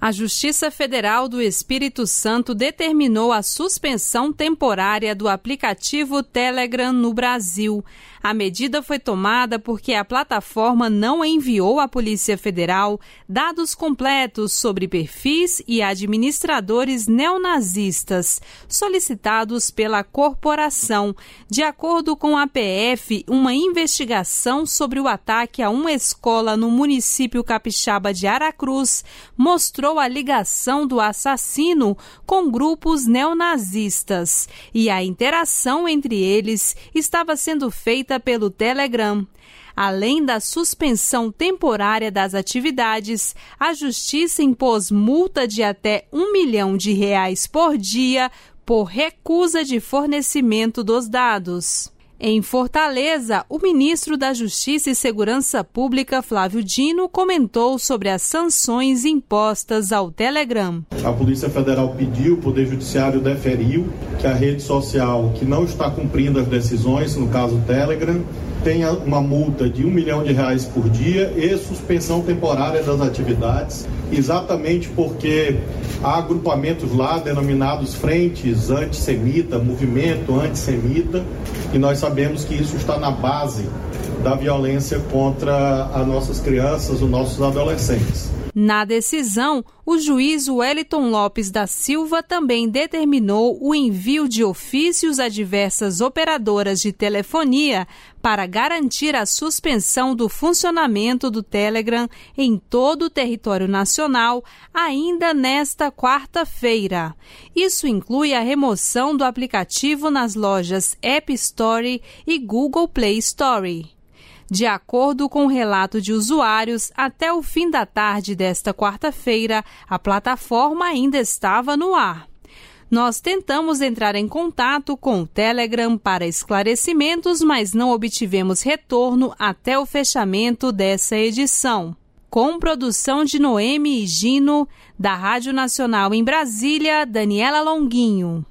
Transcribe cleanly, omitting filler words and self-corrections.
A Justiça Federal do Espírito Santo determinou a suspensão temporária do aplicativo Telegram no Brasil. A medida foi tomada porque a plataforma não enviou à Polícia Federal dados completos sobre perfis e administradores neonazistas solicitados pela corporação. De acordo com a PF, uma investigação sobre o ataque a uma escola no município capixaba de Aracruz mostrou a ligação do assassino com grupos neonazistas e a interação entre eles estava sendo feita pelo Telegram. Além da suspensão temporária das atividades, a Justiça impôs multa de até R$1 milhão por dia por recusa de fornecimento dos dados. Em Fortaleza, o ministro da Justiça e Segurança Pública, Flávio Dino, comentou sobre as sanções impostas ao Telegram. A Polícia Federal pediu, o Poder Judiciário deferiu que a rede social que não está cumprindo as decisões, no caso o Telegram, tenha uma multa de R$1 milhão por dia e suspensão temporária das atividades, exatamente porque há agrupamentos lá denominados frentes antissemita, movimento antissemita, e nós sabemos que isso está na base da violência contra as nossas crianças, os nossos adolescentes. Na decisão, o juiz Wellington Lopes da Silva também determinou o envio de ofícios a diversas operadoras de telefonia para garantir a suspensão do funcionamento do Telegram em todo o território nacional ainda nesta quarta-feira. Isso inclui a remoção do aplicativo nas lojas App Store e Google Play Store. De acordo com o relato de usuários, até o fim da tarde desta quarta-feira, a plataforma ainda estava no ar. Nós tentamos entrar em contato com o Telegram para esclarecimentos, mas não obtivemos retorno até o fechamento dessa edição. Com produção de Noemi e Gino, da Rádio Nacional em Brasília, Daniela Longuinho.